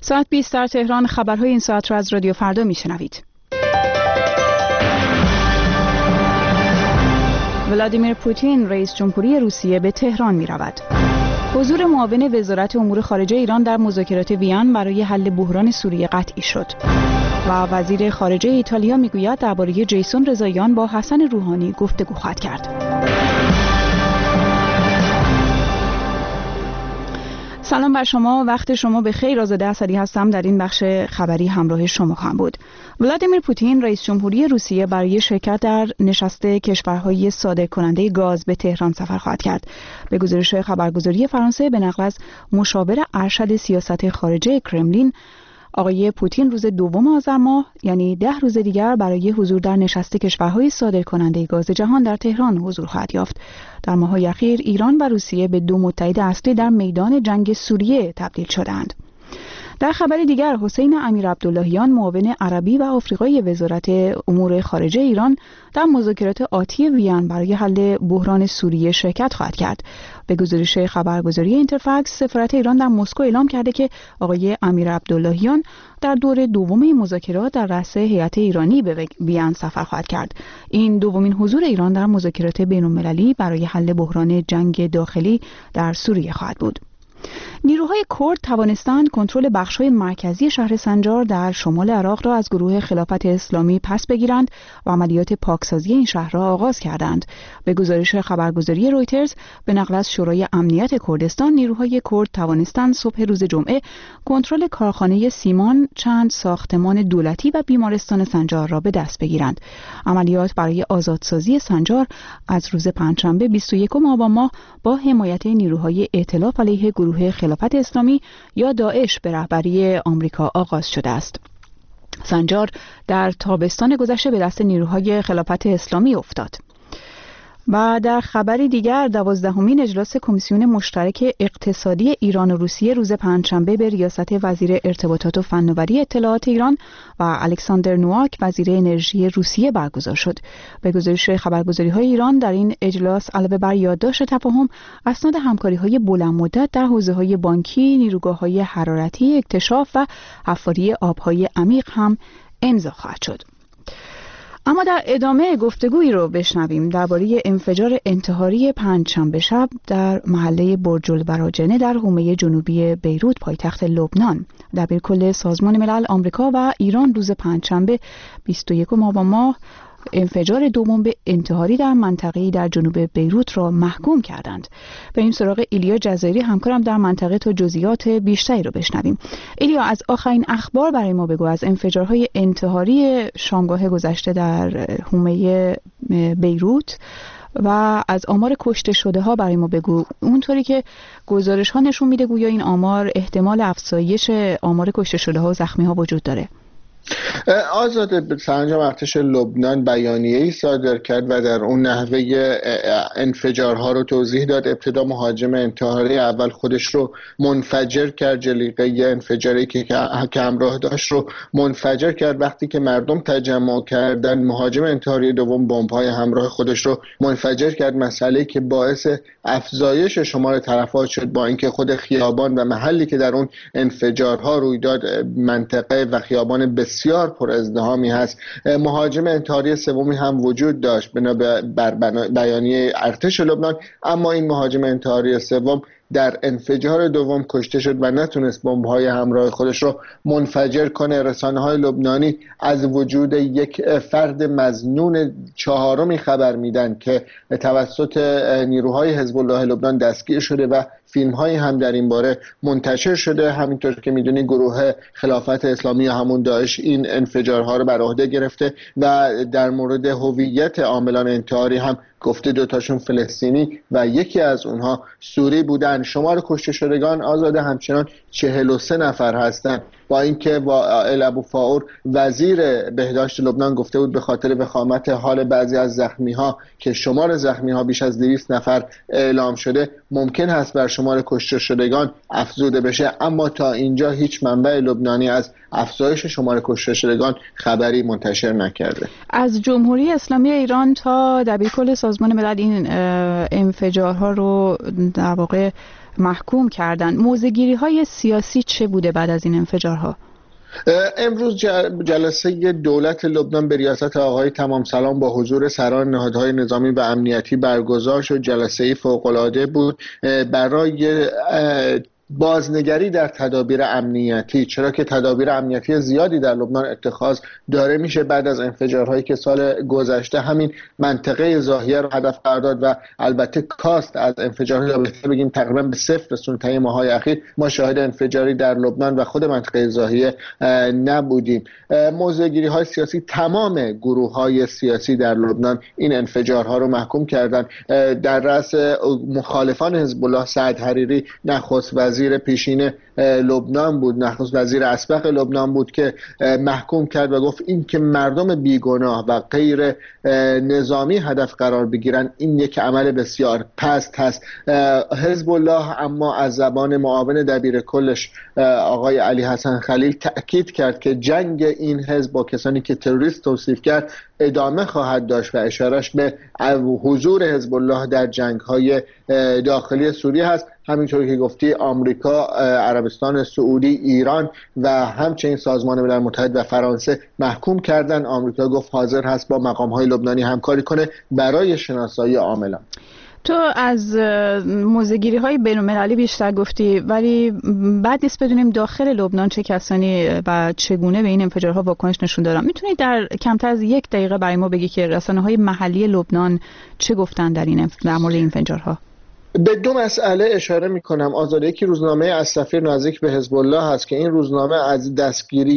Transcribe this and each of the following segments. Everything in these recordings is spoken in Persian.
ساعت 20 در تهران. خبرهای این ساعت را از رادیو فردا میشنوید. ولادیمیر پوتین رئیس جمهوری روسیه به تهران می رود. حضور معاون وزارت امور خارجه ایران در مذاکرات وین برای حل بحران سوریه قطعی شد. و وزیر خارجه ایتالیا میگوید درباره جیسون رضاییان با حسن روحانی گفتگو خواهد کرد. سلام بر شما، وقت شما بخیر. آزاده اسدی هستم. در این بخش خبری همراه شما خواهم بود. ولادیمیر پوتین رئیس جمهوری روسیه برای شرکت در نشست کشورهای صادرکننده گاز به تهران سفر خواهد کرد. به گزارش خبرگزاری فرانسه به نقل از مشاور ارشد سیاست خارجه کرملین، آقای پوتین روز 2 آذر ماه، یعنی 10 روز دیگر، برای حضور در نشست کشورهای صادرکننده گاز جهان در تهران حضور خواهد یافت. در ماه‌های اخیر ایران و روسیه به 2 متحد اصلی در میدان جنگ سوریه تبدیل شدند. در خبر دیگر، حسین امیرعبداللهیان معاون عربی و آفریقایی وزارت امور خارجه ایران در مذاکرات آتی وین برای حل بحران سوریه شرکت خواهد کرد. به گزارش خبرگزاری اینترفکس، سفارت ایران در مسکو اعلام کرده که آقای امیرعبداللهیان در دور دوم مذاکرات در رأس هیئت ایرانی به وین سفر خواهد کرد. این دومین حضور ایران در مذاکرات بین‌المللی برای حل بحران جنگ داخلی در سوریه خواهد بود. نیروهای کرد توانستند کنترل بخش‌های مرکزی شهر سنجار در شمال عراق را از گروه خلافت اسلامی پس بگیرند و عملیات پاکسازی این شهر را آغاز کردند. به گزارش خبرگزاری رویترز به نقل از شورای امنیت کردستان، نیروهای کرد توانستند صبح روز جمعه کنترل کارخانه سیمان، چند ساختمان دولتی و بیمارستان سنجار را به دست بگیرند. عملیات برای آزادسازی سنجار از روز پنجشنبه 21 آبان ماه با حمایت نیروهای ائتلاف علیه گروه خلافت اسلامی یا داعش به رهبری آمریکا آغاز شده است. سنجار در تابستان گذشته به دست نیروهای خلافت اسلامی افتاد. و در خبری دیگر، 12مین اجلاس کمیسیون مشترک اقتصادی ایران و روسیه روز پنجشنبه به ریاست وزیر ارتباطات و فناوری اطلاعات ایران و الکساندر نوآک وزیر انرژی روسیه برگزار شد. به گزارش خبرگزاری‌های ایران، در این اجلاس علاوه بر یادداشت تفاهم، اسناد همکاری‌های بلند مدت در حوزه‌های بانکی، نیروگاه‌های حرارتی، اکتشاف و حفاری آب‌های عمیق هم امضا خواهد شد. اما در ادامه گفتگویی رو بشنویم درباره انفجار انتحاری پنجشنبه شب در محله برج البراجنه در حومه جنوبی بیروت پایتخت لبنان. دبیرکل سازمان ملل آمریکا و ایران روز پنجشنبه 21 آبان ماه انفجار 2 بمب انتحاری در منطقه‌ای در جنوب بیروت را محکوم کردند. بریم سراغ ایلیا جزایری، همکارم در منطقه، تا جزئیات بیشتری رو بشنویم. ایلیا، از آخرین اخبار برای ما بگو، از انفجارهای انتحاری شامگاه گذشته در حومه بیروت و از آمار کشته شده ها برای ما بگو. اونطوری که گزارش ها نشون میده گویا این آمار احتمال افزایش آمار کشته شده ها و زخمی ها وجود داره. آزاده، سرانجام ارتش لبنان بیانیه‌ای صادر کرد و در اون نحوه انفجارها رو توضیح داد. ابتدا مهاجم انتحاری اول خودش رو منفجر کرد، جلیقه انفجاری که همراه داشت رو منفجر کرد. وقتی که مردم تجمع کردن، مهاجم انتحاری دوم بمب‌های همراه خودش رو منفجر کرد، مسئله‌ای که باعث افزایش شمار تلفات شد، با اینکه خود خیابان و محلی که در اون انفجارها روی داد منطقه و خیابان بسیار پر ازدحامی هست. مهاجم انتحاری سومی هم وجود داشت بنا بر بیانیه ارتش لبنان، اما این مهاجم انتحاری سوم در انفجار دوم کشته شد و نتونست بمب‌های همراه خودش رو منفجر کنه. رسانه‌های لبنانی از وجود یک فرد مظنون چهارمی خبر میدن که توسط نیروهای حزب الله لبنان دستگیر شده و فیلم‌هایی هم در این باره منتشر شده. همینطور که می‌دونی گروه خلافت اسلامی یا همون داعش این انفجارها رو بر عهده گرفته و در مورد هویت عاملان انتحاری هم گفته 2 تاشون فلسطینی و یکی از اونها سوری بودن. شمار کشته شدگان آزاده همچنان 43 نفر هستند، با اینکه وائل ابوفاور وزیر بهداشت لبنان گفته بود به خاطر وخامت حال بعضی از زخمی‌ها که شمار زخمی‌ها بیش از 200 نفر اعلام شده، ممکن هست بر شمار کشته شدگان افزوده بشه، اما تا اینجا هیچ منبع لبنانی از افزایش شمار کشته شدگان خبری منتشر نکرده. از جمهوری اسلامی ایران تا دبیرکل سازمان ملل این انفجارها رو در واقع محکوم کردند. موضع‌گیری‌های سیاسی چه بوده بعد از این انفجارها؟ امروز جلسه دولت لبنان به ریاست آقای تمام سلام با حضور سران نهادهای نظامی و امنیتی برگزار شد. جلسه فوق‌العاده بود برای بازنگری در تدابیر امنیتی، چرا که تدابیر امنیتی زیادی در لبنان اتخاذ داره میشه بعد از انفجارهایی که سال گذشته همین منطقه زاهیه رو هدف قرار داد و البته کاست از انفجارها، یا بهتر بگیم تقریبا به صفر رسوند. طی ماه‌های اخیر ما شاهد انفجاری در لبنان و خود منطقه زاهیه نبودیم. موضع‌گیری‌های سیاسی، تمام گروه‌های سیاسی در لبنان این انفجارها رو محکوم کردند. در رأس مخالفان حزب الله سعد حریری نخست وزیر پیشین لبنان بود، نخست وزیر اسبق لبنان بود که محکوم کرد و گفت این که مردم بیگناه و غیر نظامی هدف قرار بگیرن این یک عمل بسیار پست هست. حزب الله اما از زبان معاون دبیر کلش آقای علی حسن خلیل تأکید کرد که جنگ این حزب با کسانی که تروریست توصیف کرد ادامه خواهد داشت و اشارش به حضور حزب الله در جنگ‌های داخلی سوریه هست. همینطور که گفتی آمریکا، عربستان سعودی، ایران و همچنین سازمان ملل متحد و فرانسه محکوم کردن. آمریکا گفت حاضر هست با مقام‌های لبنانی همکاری کنه برای شناسایی عاملان. تو از موضع‌گیری‌های بین‌المللی بیشتر گفتی، ولی بعد نیست بدونیم داخل لبنان چه کسانی و چگونه به این انفجارها واکنش نشون دادن. میتونید در کمتر از 1 دقیقه برای ما بگی که رسانه‌های محلی لبنان چه گفتن در مورد این انفجارها؟ به 2 مسئله اشاره میکنم. آزاده، یکی روزنامه الصفیر نزدیک به حزب الله هست که این روزنامه از دستگیری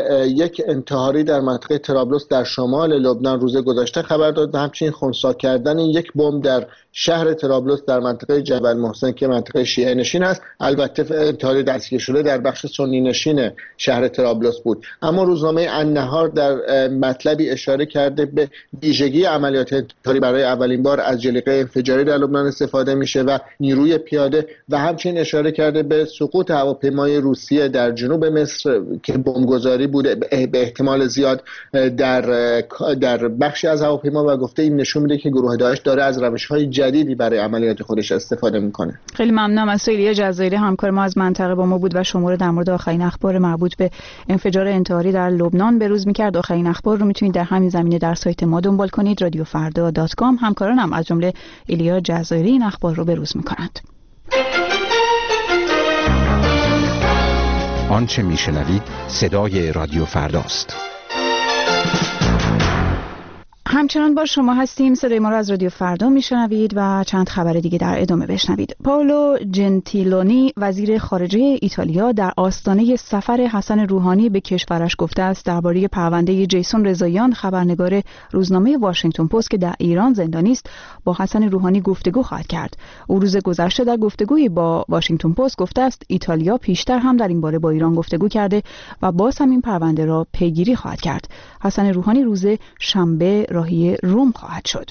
یک انتحاری در منطقه طرابلس در شمال لبنان روز گذشته خبر داد و همچنین خنثی کردن یک بمب در شهر طرابلس در منطقه جبل محسن که منطقه شیعه نشین است. البته انتحاری دستگیر شده در بخش سنی نشین شهر طرابلس بود. اما روزنامه النهار در مطلبی اشاره کرده به ویژگی عملیات انتحاری برای اولین بار از جلیقه انفجاری در لبنان استفاده میشه و نیروی پیاده، و همچنین اشاره کرده به سقوط هواپیمای روسیه در جنوب مصر که بمبگذاری بوده به احتمال زیاد در بخشی از هواپیما، و گفته این نشون میده که گروه داعش داره از روش‌های جدیدی برای عملیات خودش استفاده میکنه. خیلی ممنونم از ایلیا جزایری، همکار ما از منطقه با ما بود و شما رو در مورد آخرین اخبار مربوط به انفجار انتحاری در لبنان بروز میکرد. آخرین اخبار رو میتونید در همین زمینه در سایت ما دنبال کنید، radiofrda.com. همکارانم از جمله ایلیا جزایری این اخبار رو بروز میکنند. آنچه میشنوید صدای رادیو فرداست. همچنان با شما هستیم. صدای ما را از رادیو فردا میشنوید و چند خبر دیگه در ادامه بشنوید. پائولو جنتیلونی وزیر خارجه ایتالیا در آستانه سفر حسن روحانی به کشورش گفته است درباره پرونده جیسون رضاییان خبرنگار روزنامه واشنگتن پست که در ایران زندانی است با حسن روحانی گفتگو خواهد کرد. او روز گذشته در گفتگویی با واشنگتن پست گفته است ایتالیا پیشتر هم در این باره با ایران گفتگو کرده و باز هم این پرونده را پیگیری خواهد کرد. حسن روحانی روز شنبه راهی روم خواهد شد.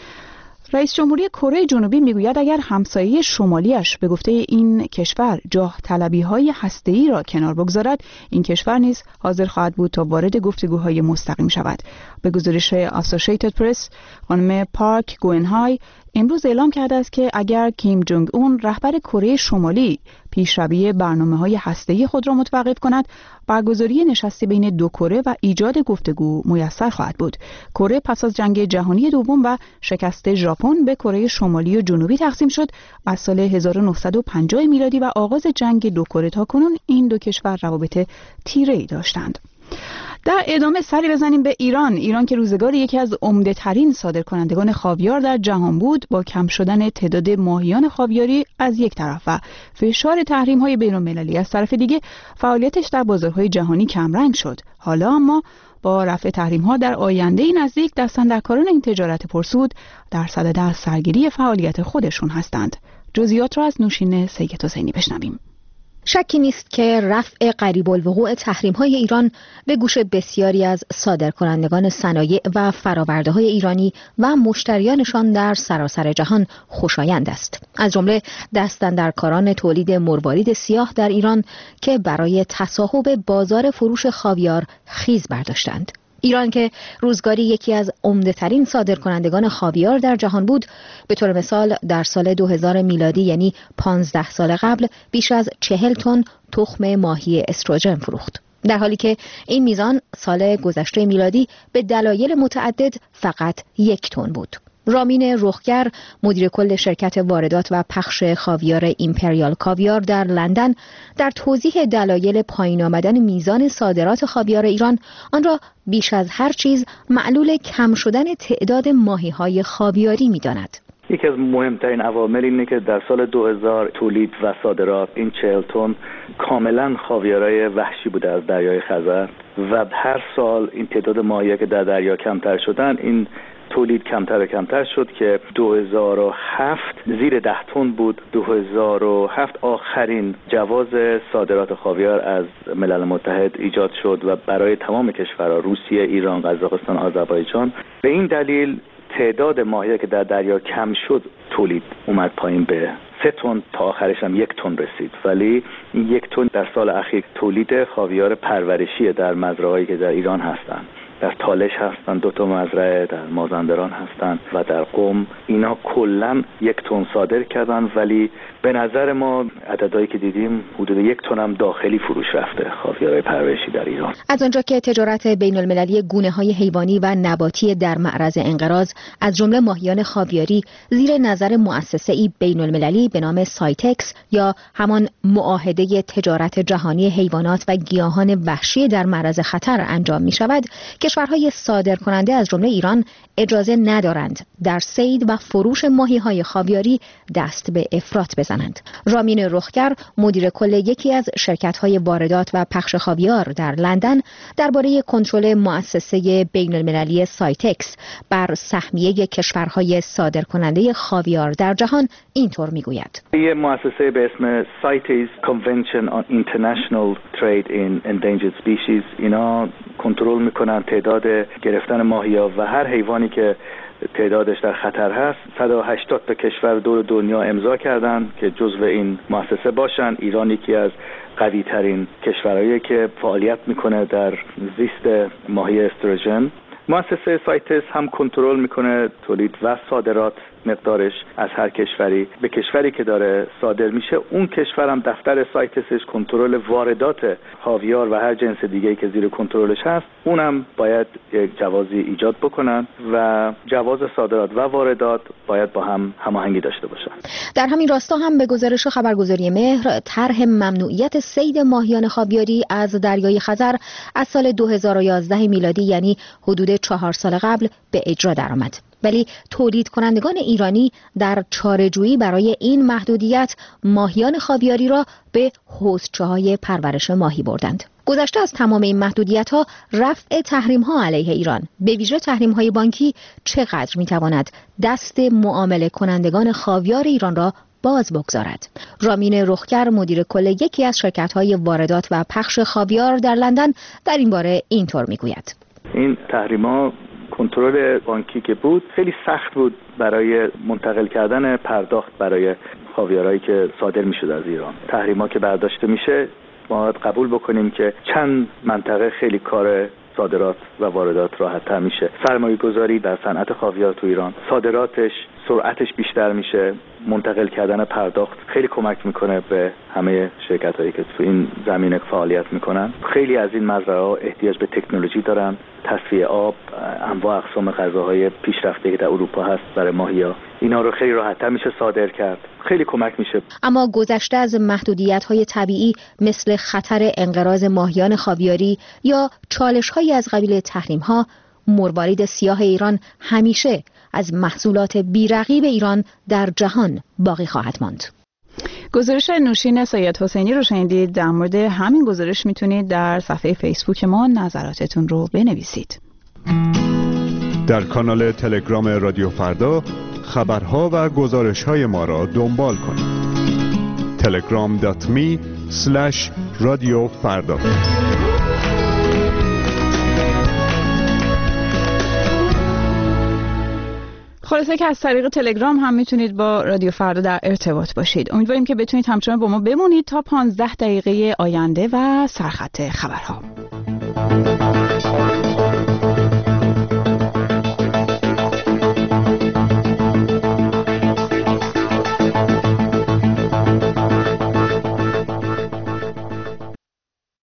رئیس جمهوری کره جنوبی میگوید اگر همسایه شمالیش به گفته این کشور جاه طلبی‌های هسته‌ای را کنار بگذارد، این کشور نیز حاضر خواهد بود تا وارد گفتگوهای مستقیم شود. به گزارش اسوسییتد پرس، خانم پارک گوئنهای امروز اعلام کرده است که اگر کیم جونگ اون رهبر کره شمالی پیشروی برنامه‌های هسته‌ای خود را متوقف کند، برگزاری نشستی بین دو کره و ایجاد گفتگو میسر خواهد بود. کره پس از جنگ جهانی دوم و شکست ژاپن به کره شمالی و جنوبی تقسیم شد. از سال 1950 میلادی و آغاز جنگ دو کره تا کنون این دو کشور روابط تیره‌ای داشتند. در ادامه سری بزنیم به ایران که روزگار یکی از عمده ترین صادرکنندگان خاویار در جهان بود، با کم شدن تعداد ماهیان خاویاری از یک طرف و فشار تحریم‌های بین‌المللی از طرف دیگه، فعالیتش در بازارهای جهانی کمرنگ شد. حالا اما با رفع تحریم‌ها در آینده نزدیک دستاندرکاران این تجارت پرسود در صدد از سرگیری فعالیت خودشون هستند. جزئیات را از نوشین سید حسینی بشنویم. شکی نیست که رفع قریب الوقوع تحریم‌های ایران به گوش بسیاری از صادرکنندگان صنایع و فرآورده‌های ایرانی و مشتریانشان در سراسر جهان خوشایند است. از جمله دستاندرکاران تولید مروارید سیاه در ایران که برای تصاحب بازار فروش خاویار خیز برداشتند. ایران که روزگاری یکی از عمده‌ترین صادرکنندگان خاویار در جهان بود، به طور مثال در سال 2000 میلادی یعنی 15 سال قبل بیش از 40 تن تخم ماهی استروژن فروخت. در حالی که این میزان سال گذشته میلادی به دلایل متعدد فقط 1 تن بود. رامین رخگر، مدیر کل شرکت واردات و پخش خاویار ایمپریال کاویار در لندن، در توضیح دلایل پایین آمدن میزان صادرات خاویار ایران آن را بیش از هر چیز معلول کم شدن تعداد ماهی‌های خاویاری می‌داند. یکی از مهمترین عوامل اینه که در سال 2000 تولید و صادرات این 40 تن کاملا خاویارای وحشی بوده از دریای خزر و هر سال این تعداد ماهی‌ها که در دریا کمتر شدن، این تولید کمتر و کمتر شد که 2007 زیر 10 تن بود. 2007 آخرین جواز صادرات خاویار از ملل متحد ایجاد شد و برای تمام کشورها، روسیه، ایران، قزاقستان، آذربایجان. به این دلیل تعداد ماهی که در دریا کم شد، تولید اومد پایین به 3 تن تا آخرش هم 1 تن رسید. ولی این 1 تن در سال اخیر تولید خاویار پرورشی در مزرعه‌هایی که در ایران هستن. در تالش هستن 2 تا مزرعه، در مازندران هستن و در قم. اینا کلا 1 تن صادر کردن، ولی به نظر ما عددهایی که دیدیم حدود 1 تن هم داخلی فروش رفته خاویار پرورشی در ایران. از آنجا که تجارت بین المللی گونه‌های حیوانی و نباتی در معرض انقراض، از جمله ماهیان خاویاری زیر نظر مؤسسه‌ای بین المللی به نام سایتکس یا همان معاهده تجارت جهانی حیوانات و گیاهان وحشی در معرض خطر انجام می‌شود، کشورهای صادرکننده از جمله ایران اجازه ندارند در صید و فروش ماهی‌های خاویاری دست به افراط بزنند. رامین رخگر، مدیر کل یکی از شرکت‌های واردات و پخش خاویار در لندن، درباره کنترل مؤسسه بین المللی سایتکس بر سهمیه کشورهای صادرکننده خاویار در جهان اینطور میگوید: یه مؤسسه به اسم CITES Convention on International Trade in Endangered Species، اینا کنترل میکنن تعداد گرفتن ماهی‌ها و هر حیوانی که تعدادش در خطر هست. 180 تا کشور دور دنیا امضا کردن که جزو این مؤسسه باشن. ایران یکی از قوی ترین کشورهایی که فعالیت میکنه در زیست ماهی استروژن. مؤسسه سایتس هم کنترل میکنه تولید و صادرات مقدارش از هر کشوری به کشوری که داره صادر میشه. اون کشور هم دفتر سایتسش کنترل واردات خاویار و هر جنس دیگه‌ای که زیر کنترلش هست، اونم باید یک جوازی ایجاد بکنن و جواز صادرات و واردات باید با هم هماهنگی داشته باشن. در همین راستا هم به گزارش خبرگزاری مهر، طرح ممنوعیت صید ماهیان خاویاری از دریای خزر از سال 2011 میلادی یعنی حدود 4 سال قبل به اجرا درآمد. ولی تولید کنندگان ایرانی در چاره‌جویی برای این محدودیت ماهیان خاویاری را به حوضچه‌های پرورش ماهی بردند. گذشته از تمام این محدودیت‌ها، رفع تحریم‌ها علیه ایران، به ویژه تحریم‌های بانکی، چقدر می‌تواند دست معامله کنندگان خاویار ایران را باز بگذارد؟ رامین رخگر، مدیر کل یکی از شرکت‌های واردات و پخش خاویار در لندن، در این باره اینطور می‌گوید: این تحریم‌ها کنترل بانکی که بود خیلی سخت بود برای منتقل کردن پرداخت برای خاویارهایی که صادر میشد از ایران. تحریما که برداشته میشه، ما باید قبول بکنیم که چند منطقه خیلی کار صادرات و واردات راحت‌تر میشه. سرمایه‌گذاری در صنعت خاویار تو ایران، صادراتش سرعتش بیشتر میشه، منتقل کردن پرداخت خیلی کمک میکنه به همه شرکت‌هایی که تو این زمینه فعالیت میکنن. خیلی از این مزرعه‌ها احتیاج به تکنولوژی دارن، تصفیه آب، انواع اقسام غذاهای پیشرفته که در اروپا هست برای ماهی‌ها، اینا رو خیلی راحت‌تر میشه صادر کرد، خیلی کمک میشه. اما گذشته از محدودیت‌های طبیعی مثل خطر انقراض ماهیان خاویاری یا چالش‌هایی از قبیل تحریم‌ها، مروارید سیاه ایران همیشه از محصولات بی‌رقیب ایران در جهان باقی خواهد ماند. گزارش نوشین سید حسینی رو شنیدید. در مورد همین گزارش میتونید در صفحه فیسبوک ما نظراتتون رو بنویسید. در کانال تلگرام رادیو فردا خبرها و گزارش‌های ما را دنبال کنید. telegram.me/radiofarda. خلاصه که از طریق تلگرام هم میتونید با رادیو فردا در ارتباط باشید. امیدواریم که بتونید همچنان با ما بمونید تا 15 دقیقه آینده و سرخط خبرها.